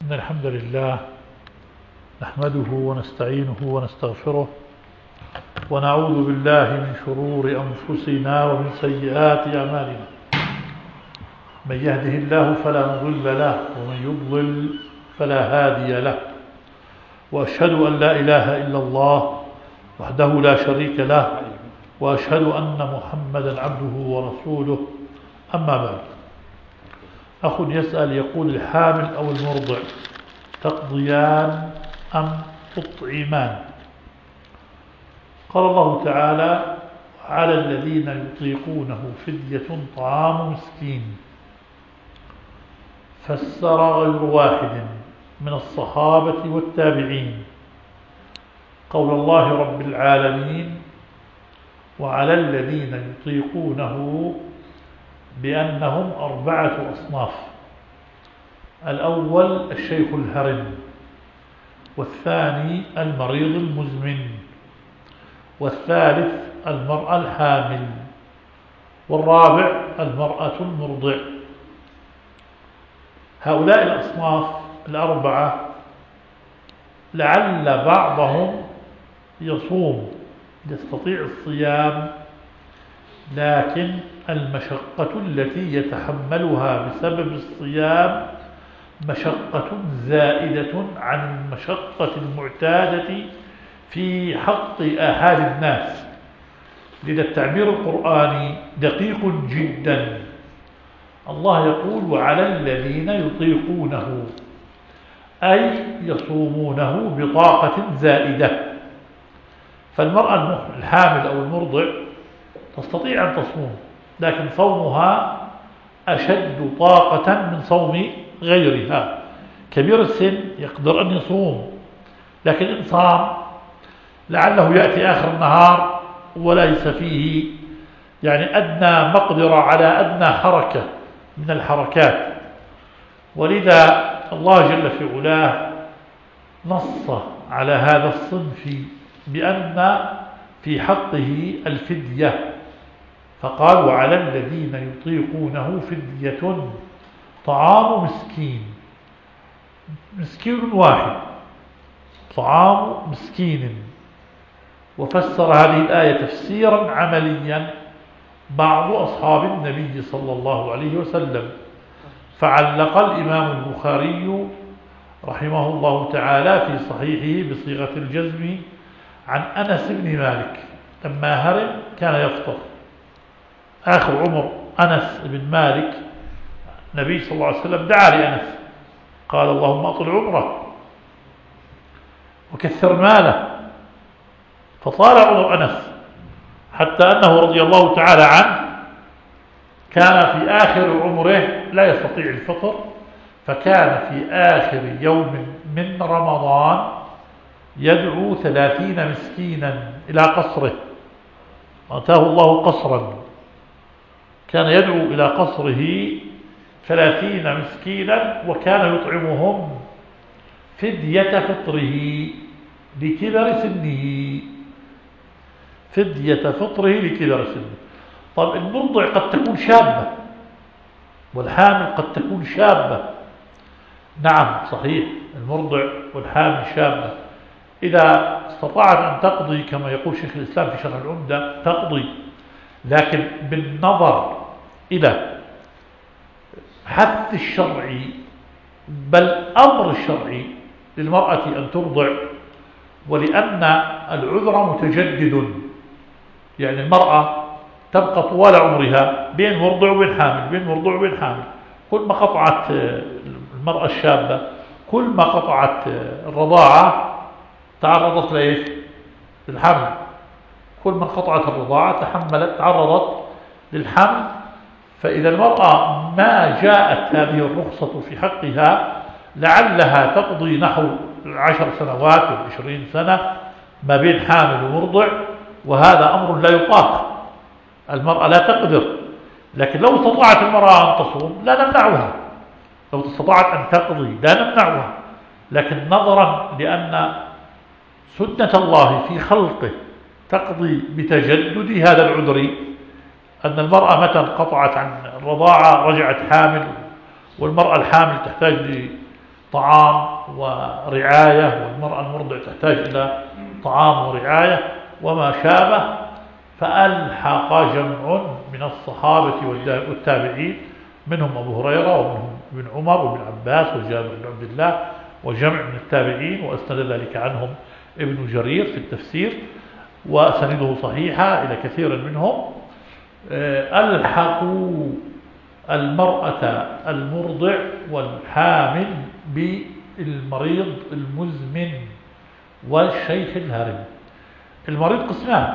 إن الحمد لله نحمده ونستعينه ونستغفره ونعوذ بالله من شرور أنفسنا ومن سيئات أعمالنا. من يهده الله فلا مضل له ومن يضلل فلا هادي له، وأشهد أن لا إله إلا الله وحده لا شريك له، وأشهد أن محمدا عبده ورسوله. أما بعد، أخ يسأل يقول: الحامل أو المرضع تقضيان أم تطعمان؟ قال الله تعالى: على الذين يطيقونه فدية طعام مسكين. فسر غير واحد من الصحابة والتابعين قول الله رب العالمين: وعلى الذين يطيقونه بأنهم 4 أصناف. الأول الشيخ الهرم، والثاني المريض المزمن، والثالث المرأة الحامل، والرابع المرأة المرضع. هؤلاء الأصناف 4 لعل بعضهم يصوم، يستطيع الصيام، لكن المشقة التي يتحملها بسبب الصيام مشقة زائدة عن المشقة المعتادة في حق آحاد الناس. لذا التعبير القرآني دقيق جدا. الله يقول: وعلى الذين يطيقونه، أي يصومونه بطاقة زائدة. فالمرأة الحامل أو المرضع تستطيع أن تصوم، لكن صومها أشد طاقة من صوم غيرها. كبير السن يقدر أن يصوم، لكن إن صام لعله يأتي آخر النهار وليس فيه أدنى مقدرة على أدنى حركة من الحركات. ولذا الله جل في علاه نص على هذا الصنف بأن في حقه الفدية، فقال: وعلى الذين يطيقونه فدية طعام مسكين. مسكين واحد، طعام مسكين. وفسر هذه الآية تفسيرا عمليا بعض أصحاب النبي صلى الله عليه وسلم. فعلق الإمام البخاري رحمه الله تعالى في صحيحه بصيغة الجزم عن أنس بن مالك لما هرم كان يفطر. آخر عمر أنس بن مالك النبي صلى الله عليه وسلم دعا لأنس، قال: اللهم أطل عمره وكثر ماله. فطال عمر أنس حتى أنه رضي الله تعالى عنه كان في آخر عمره لا يستطيع الفطر، فكان في آخر يوم من رمضان يدعو 30 مسكينا إلى قصره. أتاه الله قصرا، كان يدعو إلى قصره 30 مسكينا، وكان يطعمهم فدية فطره لكبر سنه. فدية فطره لكبر سنه. طب المرضع قد تكون شابة، والحامل قد تكون شابة. نعم صحيح، المرضع والحامل شابة. إذا استطاعت أن تقضي كما يقول شيخ الإسلام في شرح العمدة تقضي، لكن بالنظر إلى حث الشرعي بل أمر الشرعي للمرأة أن ترضع، ولأن العذر متجدد. المرأة تبقى طوال عمرها بين مرضع وبين حامل، بين مرضع وبين حامل. كل ما قطعت المرأة الشابة، كل ما قطعت الرضاعة تعرضت لإيش؟ للحمل. كل ما قطعت الرضاعة تعرضت للحمل. فإذا المرأة ما جاءت هذه الرخصة في حقها لعلها تقضي نحو 10 سنوات و20 سنة ما بين حامل ومرضع، وهذا أمر لا يطاق. المرأة لا تقدر. لكن لو استطاعت المرأة أن تصوم لا نمنعها، لو استطاعت أن تقضي لا نمنعها. لكن نظرا لأن سنة الله في خلقه تقضي بتجدد هذا العذر، أن المرأة متى انقطعت عن الرضاعة رجعت حامل، والمرأة الحامل تحتاج طعام ورعاية، والمرأة المرضع تحتاج إلى طعام ورعاية وما شابه. فألحق جمع من الصحابة والتابعين، منهم أبو هريرة ومنهم ابن عمر وابن عباس وجابر بن عبد الله وجمع من التابعين، وأسند ذلك عنهم ابن جرير في التفسير، وسنده صحيحة إلى كثير منهم. ألحقوا المرأة المرضع والحامل بالمريض المزمن والشيخ الهرم. المريض قسمان: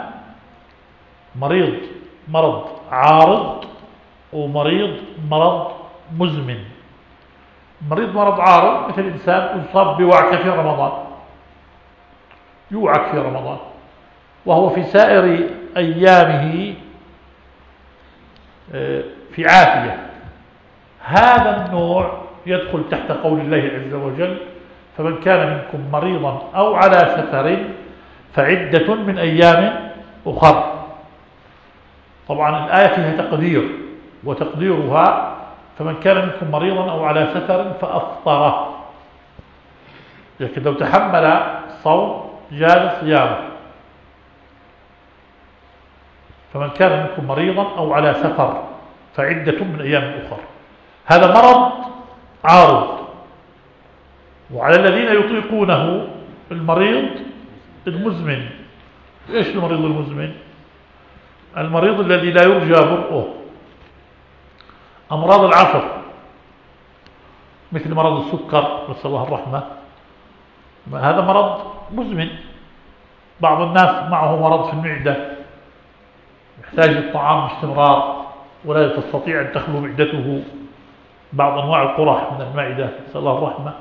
مرض عارض، ومريض مرض مزمن. مرض عارض مثل إنسان يصاب بوعكة في رمضان، يوعك في رمضان وهو في سائر أيامه في عافية. هذا النوع يدخل تحت قول الله عز وجل: فمن كان منكم مريضا أو على سفر فعدة من أيام أخر. طبعا الآية فيها تقدير، وتقديرها: فمن كان منكم مريضا أو على سفر فأفطره. لكن لو تحمل الصوم جاز صيامه. فمن كان منكم مريضا أو على سفر فعدة من أيام أخر. هذا مرض عارض. وعلى الذين يطيقونه المريض المزمن. إيش المريض المزمن؟ المريض الذي لا يرجى برؤه، أمراض العصر مثل مرض السكر، نسأل الله الرحمة، هذا مرض مزمن. بعض الناس معه مرض في المعدة، يحتاج الطعام باستمرار ولا تستطيع أن تخلو معدته، بعض أنواع القرح من المعدة، نسأل الله الرحمة.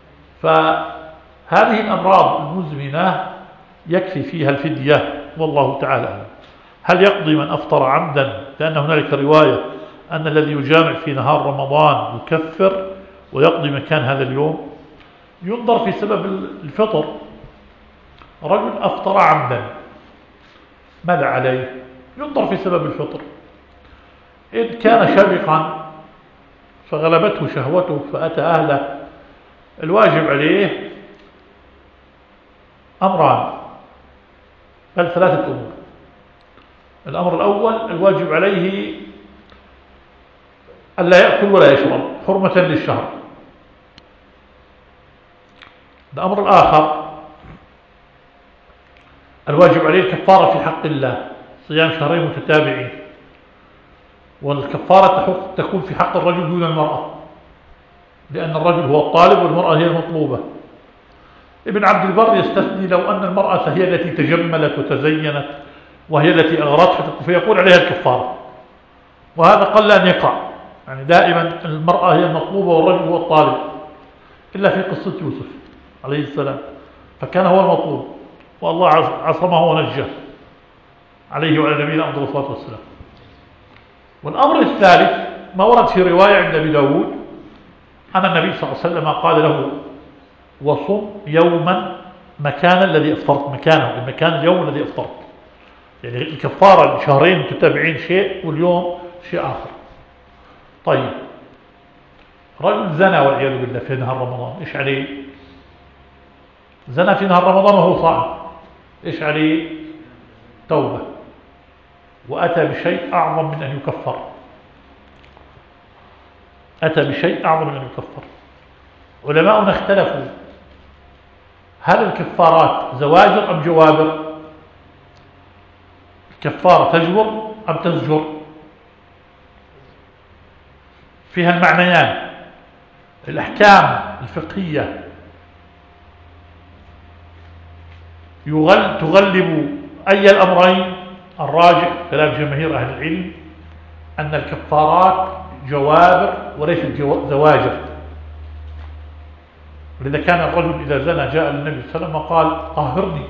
فهذه الأمراض المزمنة يكفي فيها الفدية، والله تعالى أعلم. هل يقضي من أفطر عمدا؟ لأن هنالك رواية أن الذي يجامع في نهار رمضان يكفر ويقضي مكان هذا اليوم. ينظر في سبب الفطر. رجل أفطر عمدا، ماذا عليه؟ ينظر في سبب الفطر. إن كان شبقا فغلبته شهوته فأتى أهله، الواجب عليه أمران، بل 3 أمور. الأمر الأول: الواجب عليه ألا يأكل ولا يشرب حرمة للشهر. الأمر الآخر: الواجب عليه الكفارة في حق الله، صيام شهرين متتابعين. والكفارة تكون في حق الرجل دون المرأة، لأن الرجل هو الطالب والمرأة هي المطلوبة. ابن عبد البر يستثني: لو أن المرأة هي التي تجملت وتزينت وهي التي أغرتها فيقول عليها الكفارة. وهذا قل أن يقع، يعني دائما المرأة هي المطلوبة والرجل هو الطالب، إلا في قصة يوسف عليه السلام، فكان هو المطلوب والله عصمه ونجاه عليه وعلى نبينا أفضل الصلاة والسلام. والأمر الثالث ما ورد في رواية عند أبي داود أن النبي صلى الله عليه وسلم قال له: وصم يوما مكان الذي أفطرت، مكان اليوم الذي أفطرت. يعني الكفارة شهرين متتابعين شيء واليوم شيء آخر. طيب، رجل زنى والعياذ بالله في نهار رمضان، إيش عليه؟ زنى في نهار رمضان وهو صائم، إيش عليه؟ توبة، وأتى بشيء أعظم من أن يكفر. علماؤنا اختلفوا: هل الكفارات زواجر أم جوابر؟ الكفارة تجبر أم تزجر؟ فيها المعنيان. الأحكام الفقهية تغلب أي الأمرين؟ الراجح كلام جماهير أهل العلم أن الكفارات جوابر وليست زواجر. ولذا كان الرجل إذا زنى جاء للنبي صلى الله عليه وسلم وقال: طهرني.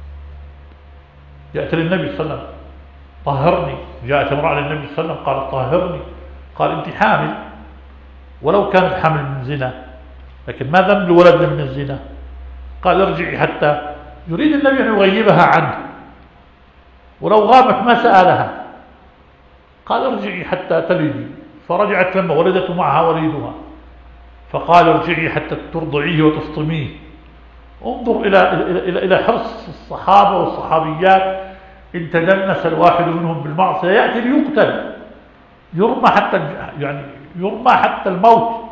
جاءت للنبي صلى الله عليه وسلم: طهرني. جاءت امرأة للنبي صلى الله عليه وسلم قالت: طهرني. قال: أنت حامل، ولو كانت حامل من زنا، لكن ما ذنب الولد من الزنا؟ قال: ارجعي حتى، يريد النبي أن يغيبها عنه، ولو غابت ما سألها. قال: ارجعي حتى تلدي. فرجعت لما ولدت معها وليدها، فقال ارجعي حتى ترضعيه وتفطميه. انظر إلى حرص الصحابة والصحابيات. إن تدنس الواحد منهم بالمعصية يأتي ليقتل، يرمى حتى الموت.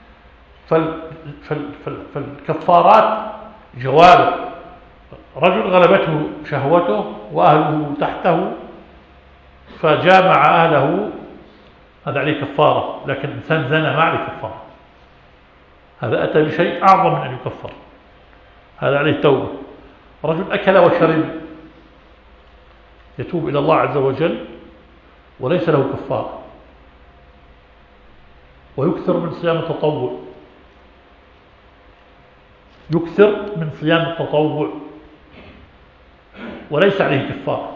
فالكفارات جواب. رجل غلبته شهوته وأهله تحته فجامع أهله، هذا عليه كفارة. لكن إنسان زنى ما عليه كفارة، هذا أتى بشيء أعظم من أن يكفر، هذا عليه توبة. رجل أكل وشرب يتوب إلى الله عز وجل وليس له كفارة، ويكثر من صيام التطوع، يكثر من صيام التطوع وليس عليه كفارة،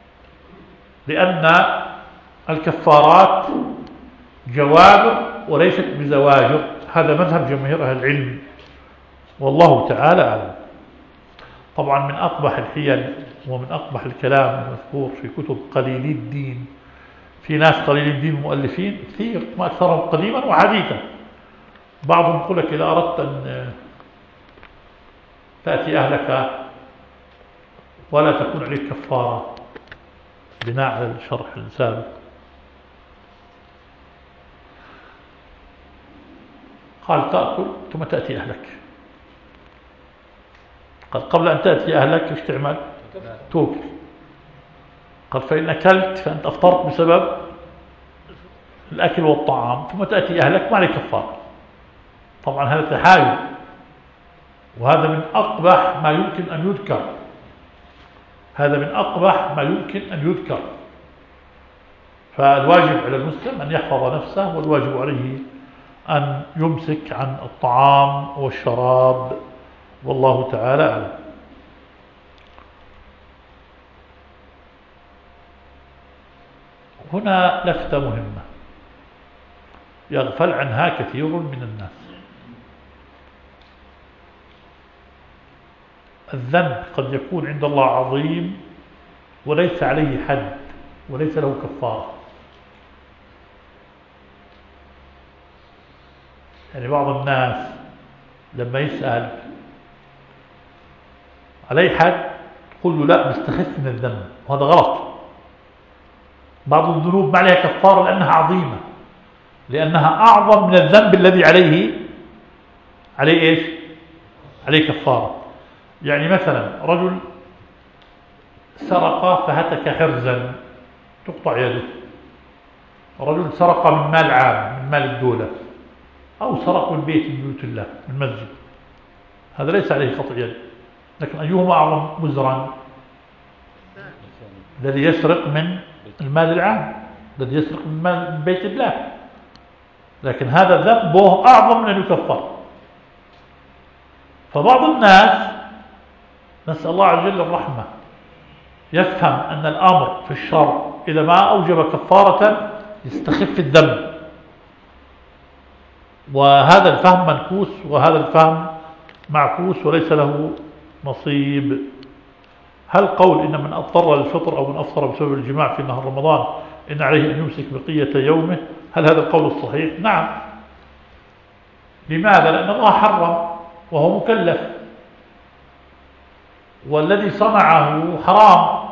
لأن الكفارات جواب وليست بزواجر. هذا مذهب جماهير أهل العلم والله تعالى أعلم. طبعا من أقبح الحيل ومن أقبح الكلام المذكور في كتب قليلي الدين، في ناس قليلي الدين مؤلفين كثير ما أكثرهم قديما وحديثا. بعضهم يقول لك إذا أردت أن تأتي أهلك ولا تكون عليك كفارة بناء على الشرح السابق، قال تأكل ثم تأتي أهلك. قال قبل أن تأتي أهلك ايش تعمل؟ توكل. قال فإن أكلت فأنت أفطرت بسبب الأكل والطعام، ثم تأتي أهلك ما عليك كفارة. طبعا هذا تحايل، وهذا من أقبح ما يمكن أن يذكر، هذا من أقبح ما يمكن أن يذكر. فالواجب على المسلم أن يحفظ نفسه، والواجب عليه أن يمسك عن الطعام والشراب، والله تعالى أعلم. هنا لفتة مهمة يغفل عنها كثير من الناس. الذنب قد يكون عند الله عظيم وليس عليه حد وليس له كفارة. يعني بعض الناس لما يسأل عليه حد تقول له لا بستخف من الذنب، وهذا غلط. بعض الذنوب ما عليها كفارة لأنها عظيمة، لأنها أعظم من الذنب الذي عليه إيش؟ عليه كفارة. يعني مثلا رجل سرق فهتك حرزا تقطع يده، رجل سرق من مال عام من مال الدولة، أو سرق من بيت من بيوت الله من مسجد، هذا ليس عليه قطع يد. لكن أيهما أعظم وزرا؟ الذي يسرق من المال العام، الذي يسرق من بيت الله. لكن هذا ذنبه أعظم من أن يكفر. فبعض الناس نسأل الله عز وجل الرحمة يفهم أن الأمر في الشرع إذا ما أوجب كفارة يستخف الذنب، وهذا الفهم منكوس، وهذا الفهم معكوس وليس له نصيب. هل قول إن من اضطر للفطر أو من أفطر بسبب الجماع في نهار رمضان إن عليه أن يمسك بقية يومه، هل هذا القول الصحيح؟ نعم. لماذا؟ لأن الله حرم وهو مكلف، والذي صنعه حرام،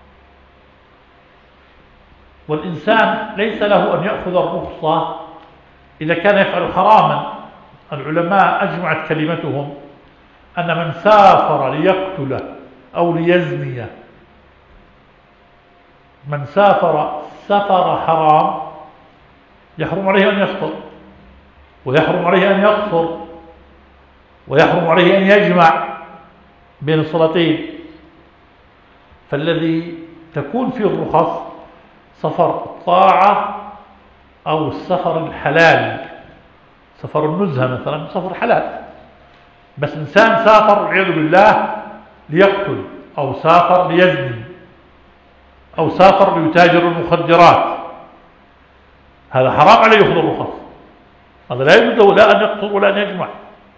والإنسان ليس له أن يأخذ الرخصة إذا كان يفعل حراما. العلماء أجمعت كلمتهم أن من سافر ليقتل أو ليزني، من سافر سفر حرام يحرم عليه أن يفطر، ويحرم عليه أن يقصر، ويحرم عليه أن يجمع بين الصلاتين. فالذي تكون فيه الرخص سفر الطاعة أو السفر الحلال، سفر النزهة مثلا سفر حلال. بس إنسان سافر والعياذ بالله ليقتل، أو سافر ليزني، أو سافر ليتاجر المخدرات، هذا حرام عليه يأخذ الرخص، هذا لا يجوز له لا أن يقصر ولا أن يجمع.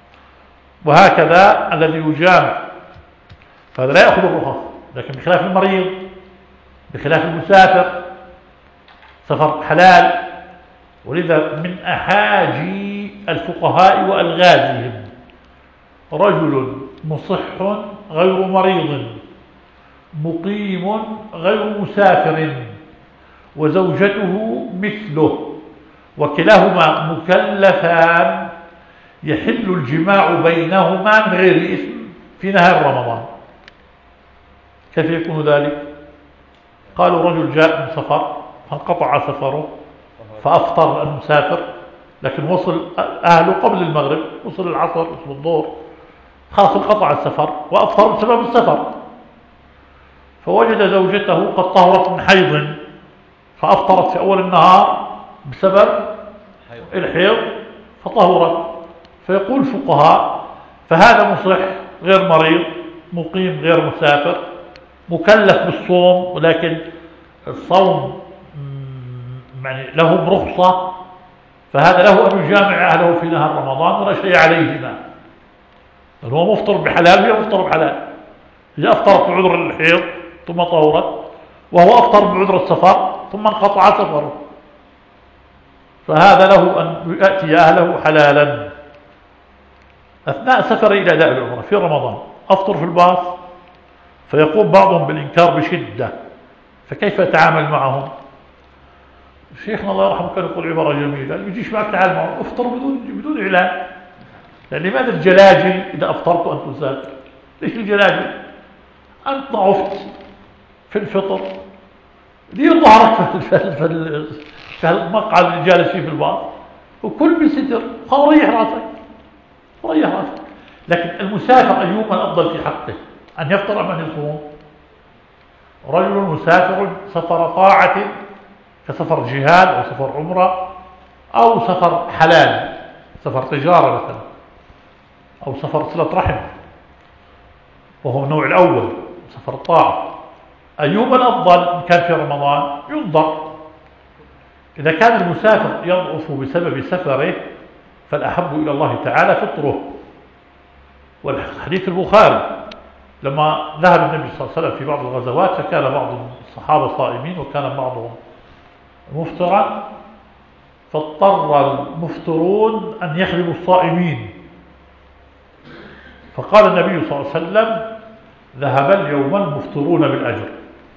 وهكذا الذي يجامع فهذا لا يأخذ الرخص. لكن بخلاف المريض، بخلاف المسافر، سفر حلال. ولذا من أحاجي الفقهاء وألغازهم: رجل مصح غير مريض، مقيم غير مسافر، وزوجته مثله، وكلاهما مكلفان، يحل الجماع بينهما من غير إثم في نهار رمضان. كيف يكون ذلك؟ قالوا: رجل جاء من سفر فانقطع سفره فأفطر المسافر، لكن وصل أهله قبل المغرب، وصل العصر، وصل الظهر، خلاص انقطع السفر وأفطر بسبب السفر، فوجد زوجته قد طهرت من حيض فأفطرت في أول النهار بسبب الحيض فطهرت. فيقول الفقهاء: فهذا مصح غير مريض، مقيم غير مسافر، مكلف بالصوم، ولكن الصوم يعني له رخصة، فهذا له أن يجامع أهله في نهار رمضان ولا شيء عليهما، هو مفطر بحلال وهي مفطر بحلال. هي أفطرت بعذر الحيض ثم طهرت، وهو أفطر بعذر السفر ثم انقطع سفره، فهذا له أن يأتي أهله حلالا. أثناء سفري إلى أداء العمرة في رمضان أفطر في الباص، فيقوم بعضهم بالإنكار بشدة، فكيف أتعامل معهم؟ شيخنا الله يرحمه كان يقول عبارة جميلة: ما يجيش معك تعال معه، افطر بدون إعلان. يعني لماذا الجلاجل إذا أفطرت أن تسافر؟ ليش الجلاجل؟ أنت ضعفت في الفطر، دير ظهرك في المقعد اللي جالس فيه في الباص، وكل بستر، خلاص ريح راسك ريح راسك. لكن المسافر أيهما الأفضل في حقه، أن يفطر أم أن يصوم؟ رجل مسافر سفر طاعة كسفر جهاد أو سفر عمرة أو سفر حلال، سفر تجارة مثلا، أو سفر صلة رحم، وهو النوع الأول سفر الطاعة. أيهما الأفضل إن كان في رمضان؟ ينظر. إذا كان المسافر يضعف بسبب سفره فالأحب إلى الله تعالى فطره. والحديث البخاري لما ذهب النبي صلى الله عليه وسلم في بعض الغزوات فكان بعض الصحابة صائمين وكان بعضهم مفطرا، فاضطر المفطرون أن يخدموا الصائمين، فقال النبي صلى الله عليه وسلم: ذهب اليوم المفطرون بالأجر.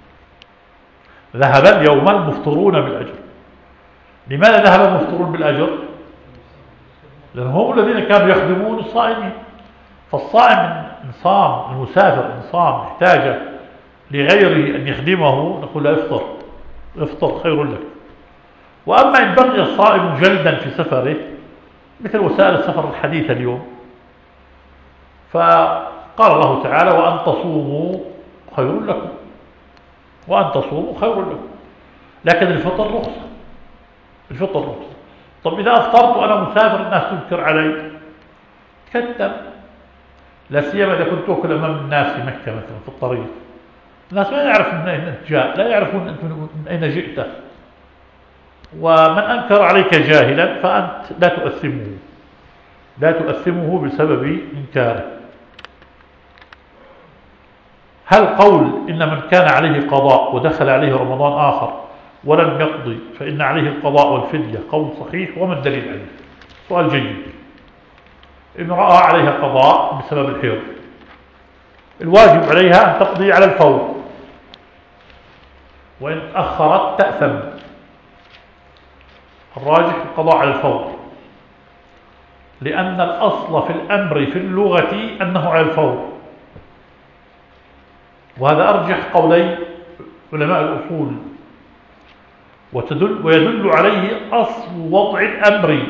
ذهب اليوم المفطرون بالأجر. لماذا ذهب المفطرون بالأجر؟ لأنهم هم الذين كانوا يخدمون الصائمين. فالصائم إن صام، المسافر إن صام احتاج لغيره أن يخدمه، نقول له افطر، افطر خير لك. وأما إن بقي الصائم جلدا في سفره مثل وسائل السفر الحديثة اليوم، فقال الله تعالى: وأن تصوموا خير لكم، وأن تصوموا خير لكم. لكن الفطر رخصة، الفطر رخصة. طب إذا أفطرت وأنا مسافر الناس تنكر علي، تكتم، لا سيما إذا كنت أكل أمام الناس في مكة مثلا في الطريق، الناس ما يعرف من أين أنت جاء، لا يعرفون أنت من أين جئت، ومن أنكر عليك جاهلا فأنت لا تؤثمه، لا تؤثمه بسبب إنكاره. هل قول إن من كان عليه قضاء ودخل عليه رمضان آخر ولم يقضي فإن عليه القضاء والفدية قول صحيح؟ وما الدليل عليه؟ سؤال جيد. إن رأى عليها قضاء بسبب الحيض، الواجب عليها أن تقضي على الفور، وإن أخرت تأثم. الراجح القضاء على الفور، لأن الأصل في الأمر في اللغة أنه على الفور، وهذا أرجح قولي علماء الأصول، ويدل عليه أصل وضع الأمر،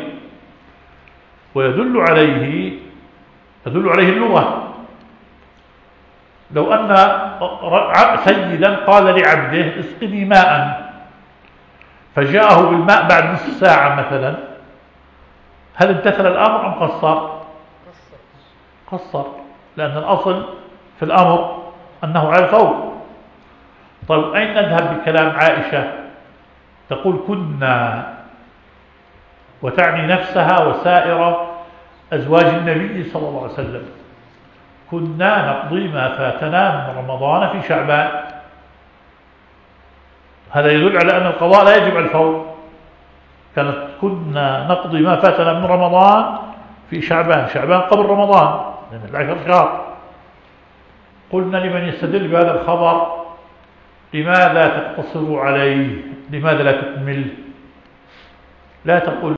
ويدل عليه اللغة. لو أن سيدا قال لعبده اسقني ماء، فجاءه بالماء بعد نصف ساعة مثلا، هل امتثل الأمر أم قصر؟ قصر، لأن الأصل في الأمر أنه على الفور. طيب أين نذهب بكلام عائشة؟ تقول: كنا، وتعني نفسها وسائر أزواج النبي صلى الله عليه وسلم، كنا نقضي ما فاتنا من رمضان في شعبان. هذا يدل على أن القضاء لا يجب على الفور. كانت كن كنا نقضي ما فاتنا من رمضان في شعبان، شعبان قبل رمضان من 10 شهر. قلنا لمن يستدل بهذا الخبر لماذا تقتصر عليه؟ لماذا لا تكمل؟ لا تقول